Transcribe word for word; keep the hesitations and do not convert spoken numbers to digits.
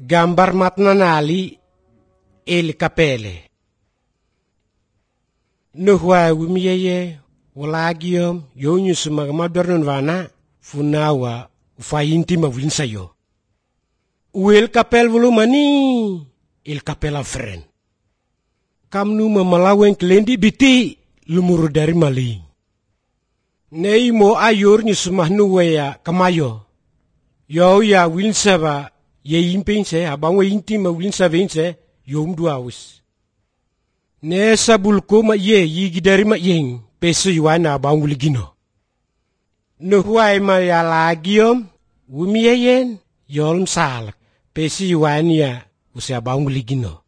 Gambar matnanali el kapele. Nuhwa wimiyeye walagiom yonyu sumagmadornon vana funawa ufayinti mawinsayo. Uel kapel volumani el kapel alfren. Kamnu mamalaweng klendi biti lumuru dari mali. Nei mo ayor ni sumahnu ya kamayo. Yo ya winsaba ye impinse abangwe intima winsa vinse yom duawis. Ne sabulko ma ye yigi dari ma yeng peso yuana abangwuligino. Nuhuay ma ya lagiom wumiyeyen yolm salak pesi yuania usia abangwuligino.